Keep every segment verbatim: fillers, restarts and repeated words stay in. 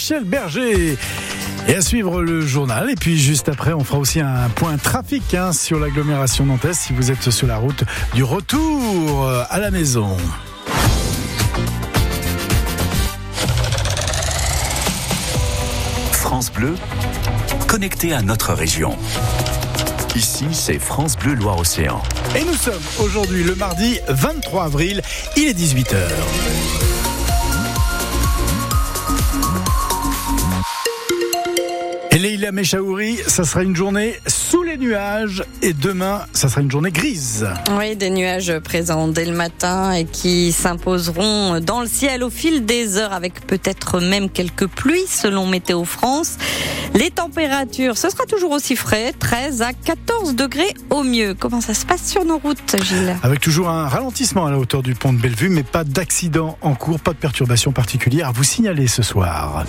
Michel Berger. Et à suivre le journal. Et puis juste après, on fera aussi un point trafic hein, sur l'agglomération nantaise si vous êtes sur la route du retour à la maison. France Bleu, connecté à notre région. Ici, c'est France Bleu Loire-Océan. Et nous sommes aujourd'hui le mardi vingt-trois avril, il est dix-huit heures. Et Leïla Mechaouri, ça sera une journée sous les nuages et demain, ça sera une journée grise. Oui, des nuages présents dès le matin et qui s'imposeront dans le ciel au fil des heures avec peut-être même quelques pluies selon Météo France. Les températures, ce sera toujours aussi frais, treize à quatorze degrés au mieux. Comment ça se passe sur nos routes, Gilles ? Avec toujours un ralentissement à la hauteur du pont de Bellevue, mais pas d'accident en cours, pas de perturbations particulières à vous signaler ce soir.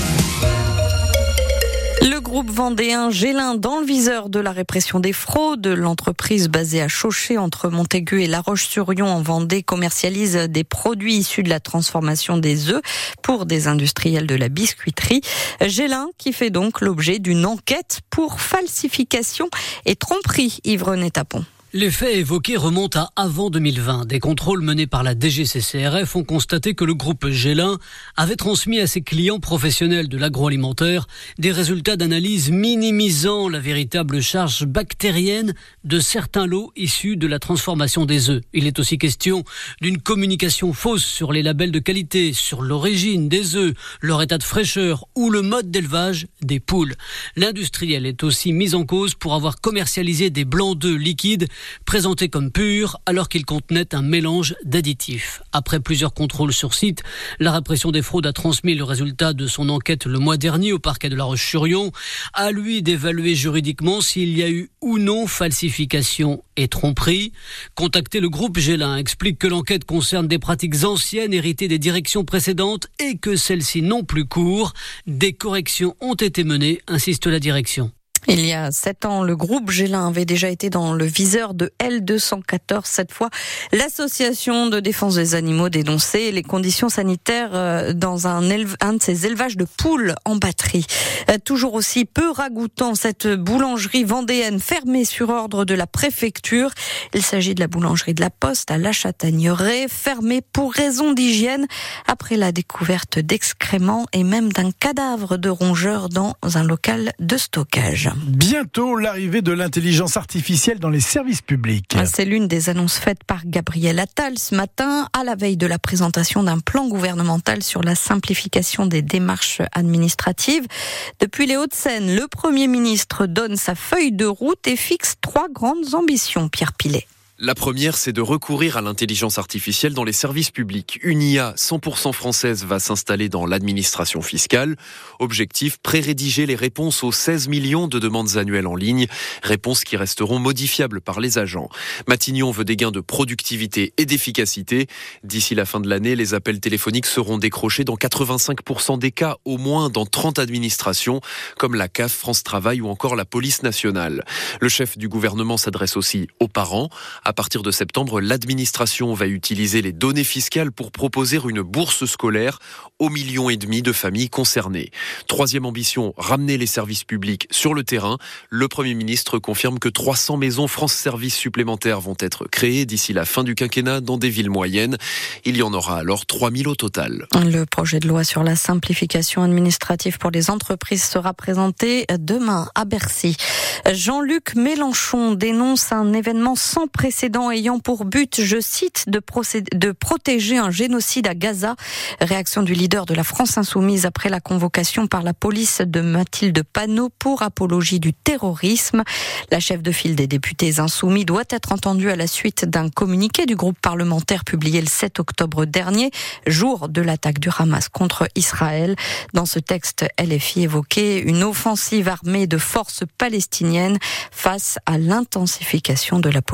Le groupe vendéen Gélin dans le viseur de la répression des fraudes. L'entreprise basée à Chauchet entre Montaigu et La Roche-sur-Yon en Vendée commercialise des produits issus de la transformation des œufs pour des industriels de la biscuiterie. Gélin qui fait donc l'objet d'une enquête pour falsification et tromperie. Yves-René Tapon. Les faits évoqués remontent à avant deux mille vingt. Des contrôles menés par la D G C C R F ont constaté que le groupe Gélin avait transmis à ses clients professionnels de l'agroalimentaire des résultats d'analyse minimisant la véritable charge bactérienne de certains lots issus de la transformation des œufs. Il est aussi question d'une communication fausse sur les labels de qualité, sur l'origine des œufs, leur état de fraîcheur ou le mode d'élevage des poules. L'industriel est aussi mis en cause pour avoir commercialisé des blancs d'œufs liquides présentés comme purs alors qu'ils contenaient un mélange d'additifs. Après plusieurs contrôles sur site, la répression des fraudes a transmis le résultat de son enquête le mois dernier au parquet de La Roche-sur-Yon. À lui d'évaluer juridiquement s'il y a eu ou non falsification et tromperie. Contacté, le groupe Gélin explique que l'enquête concerne des pratiques anciennes héritées des directions précédentes et que celles-ci n'ont plus cours. Des corrections ont été menées, insiste la direction. Il y a sept ans, le groupe Gélin avait déjà été dans le viseur de L deux cent quatorze. Cette fois, l'association de défense des animaux dénonçait les conditions sanitaires dans un, éleve, un de ces élevages de poules en batterie. Toujours aussi peu ragoûtant, cette boulangerie vendéenne fermée sur ordre de la préfecture. Il s'agit de la boulangerie de la Poste à La Chatagneraie, fermée pour raison d'hygiène après la découverte d'excréments et même d'un cadavre de rongeur dans un local de stockage. Bientôt l'arrivée de l'intelligence artificielle dans les services publics. C'est l'une des annonces faites par Gabriel Attal ce matin, à la veille de la présentation d'un plan gouvernemental sur la simplification des démarches administratives. Depuis les Hauts-de-Seine, le Premier ministre donne sa feuille de route et fixe trois grandes ambitions. Pierre Pilet. La première, c'est de recourir à l'intelligence artificielle dans les services publics. Une I A cent pour cent française va s'installer dans l'administration fiscale. Objectif, pré-rédiger les réponses aux seize millions de demandes annuelles en ligne. Réponses qui resteront modifiables par les agents. Matignon veut des gains de productivité et d'efficacité. D'ici la fin de l'année, les appels téléphoniques seront décrochés dans quatre-vingt-cinq pour cent des cas, au moins dans trente administrations, comme la C A F, France Travail ou encore la Police nationale. Le chef du gouvernement s'adresse aussi aux parents. À partir de septembre, l'administration va utiliser les données fiscales pour proposer une bourse scolaire aux millions et demi de familles concernées. Troisième ambition, ramener les services publics sur le terrain. Le Premier ministre confirme que trois cents maisons France Service supplémentaires vont être créées d'ici la fin du quinquennat dans des villes moyennes. Il y en aura alors trois mille au total. Le projet de loi sur la simplification administrative pour les entreprises sera présenté demain à Bercy. Jean-Luc Mélenchon dénonce un événement sans précédent ayant pour but, je cite, de, procéder, de protéger un génocide à Gaza. Réaction du leader de la France Insoumise après la convocation par la police de Mathilde Panot pour apologie du terrorisme. La chef de file des députés insoumis doit être entendue à la suite d'un communiqué du groupe parlementaire publié le sept octobre dernier, jour de l'attaque du Hamas contre Israël. Dans ce texte, L F I évoquait une offensive armée de forces palestiniennes face à l'intensification de la politique de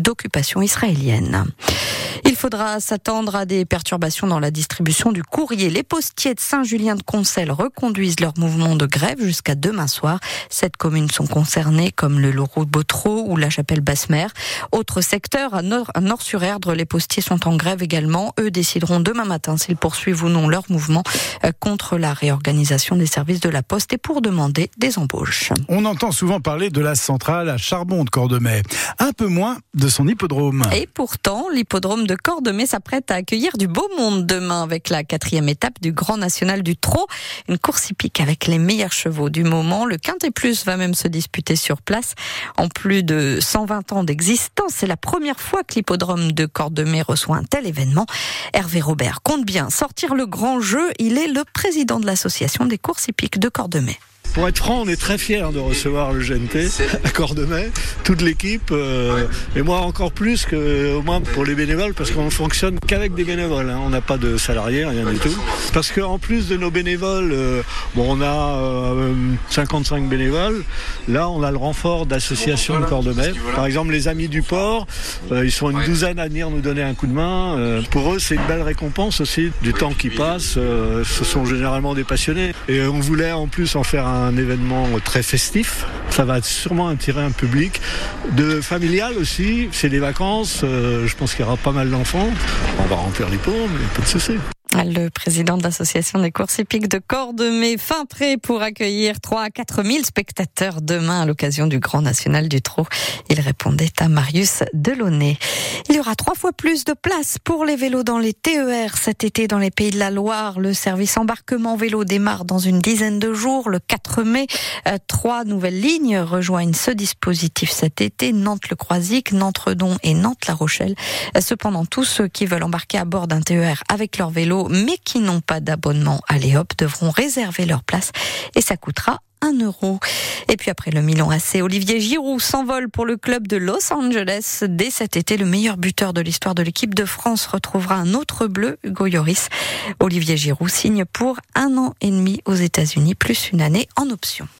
d'occupation israélienne. Il faudra s'attendre à des perturbations dans la distribution du courrier. Les postiers de Saint-Julien-de-Concelles reconduisent leur mouvement de grève jusqu'à demain soir. Sept communes sont concernées, comme le Loroux-Bottereau ou la Chapelle-Basse-Mer. Autre secteur, à Nord, à Nord-sur-Erdre, les postiers sont en grève également. Eux décideront demain matin s'ils poursuivent ou non leur mouvement contre la réorganisation des services de la Poste et pour demander des embauches. On entend souvent parler de la centrale à charbon de Cordemais, un peu moins de son hippodrome. Et pourtant, l'hippodrome de Cordemais s'apprête à accueillir du beau monde demain avec la quatrième étape du Grand National du Trot. Une course hippique avec les meilleurs chevaux du moment. Le Quintet Plus va même se disputer sur place. En plus de cent vingt ans d'existence, c'est la première fois que l'hippodrome de Cordemais reçoit un tel événement. Hervé Robert compte bien sortir le grand jeu. Il est le président de l'association des courses hippiques de Cordemais. Pour être franc, on est très fiers de recevoir le G N T à Cordemais, toute l'équipe, euh, et moi encore plus que au moins pour les bénévoles, parce qu'on ne fonctionne qu'avec des bénévoles, hein. On n'a pas de salariés, rien du tout. Parce qu'en plus de nos bénévoles, euh, bon, on a euh, cinquante-cinq bénévoles, là on a le renfort d'associations de Cordemais. Par exemple, les Amis du Port, euh, ils sont une douzaine à venir nous donner un coup de main. Euh, pour eux, c'est une belle récompense aussi du temps qui passe. Euh, ce sont généralement des passionnés. Et on voulait en plus en faire un un événement très festif. Ça va sûrement attirer un public de familial aussi. C'est les vacances. Euh, je pense qu'il y aura pas mal d'enfants. On va remplir les pots, mais pas de souci. Le président de l'association des courses hippiques de Cordemais, fin prêt pour accueillir trois à quatre mille spectateurs demain à l'occasion du Grand National du Trot. Il répondait à Marius Delaunay. Il y aura trois fois plus de places pour les vélos dans les T E R cet été dans les Pays de la Loire. Le service embarquement vélo démarre dans une dizaine de jours, le quatre mai. Euh, trois nouvelles lignes rejoignent ce dispositif cet été. Nantes-le-Croisic, Nantes-Redon et Nantes-La Rochelle. Cependant, tous ceux qui veulent embarquer à bord d'un T E R avec leur vélo mais qui n'ont pas d'abonnement à l'E O P devront réserver leur place et ça coûtera un euro. Et puis après le Milan A C, Olivier Giroud s'envole pour le club de Los Angeles. Dès cet été, le meilleur buteur de l'histoire de l'équipe de France retrouvera un autre bleu, Hugo Lloris. Olivier Giroud signe pour un an et demi aux États-Unis, plus une année en option.